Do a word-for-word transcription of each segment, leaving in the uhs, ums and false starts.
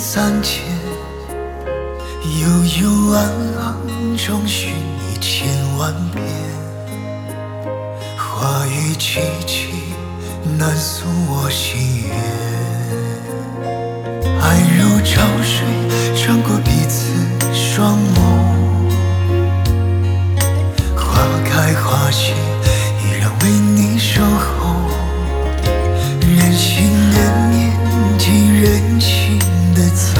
三千，悠悠暗暗中寻你千万遍。话语凄凄，难诉我心愿。爱如潮水，穿过彼此双眸。花开花谢，依然为你守候。人心连绵，尽人情的走。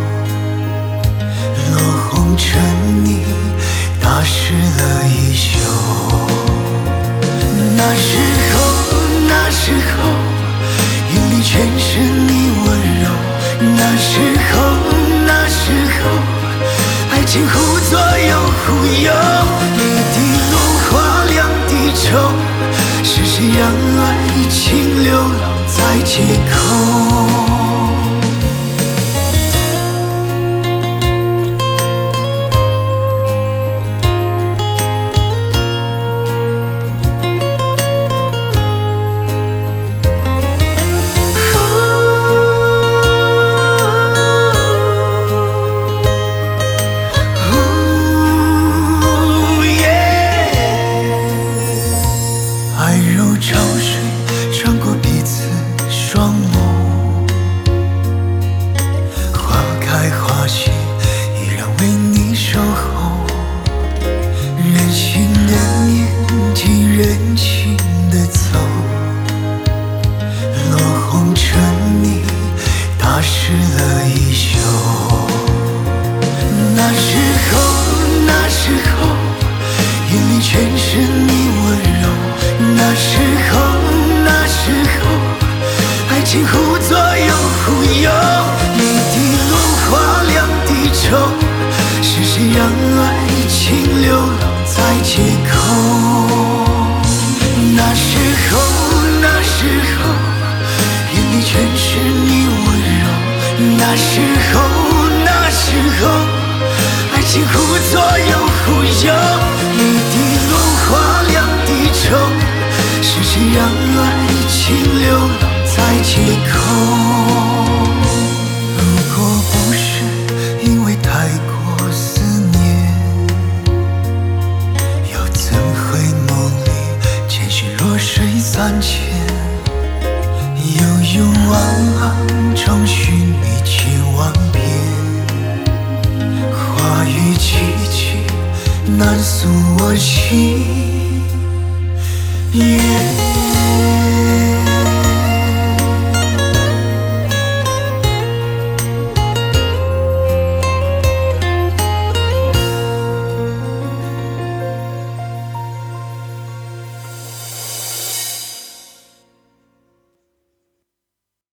落红尘你打湿了衣袖。那时候，那时候，眼里全是你温柔。那时候，那时候，爱情忽左又忽右，一滴落花两滴愁，是谁让爱情流浪在街口？潮水穿过彼此双眸，花开花谢，依然为你守候。人心连绵，尽人情的走。落红尘你打湿了衣袖。那时候，那时候，眼里全是你温柔。那时候，那时候，爱情忽左又忽右，一滴落花两滴愁，是谁让爱情流浪在街口？那时候，那时候，眼里全是你温柔。那时候，那时候，爱情忽左又忽右，一滴落花两滴愁，是谁让爱情流浪在街口？如果不是因为太过思念，又怎会梦里见许弱水三千？悠悠暗暗中寻你千万遍，话语凄凄，难诉我心愿。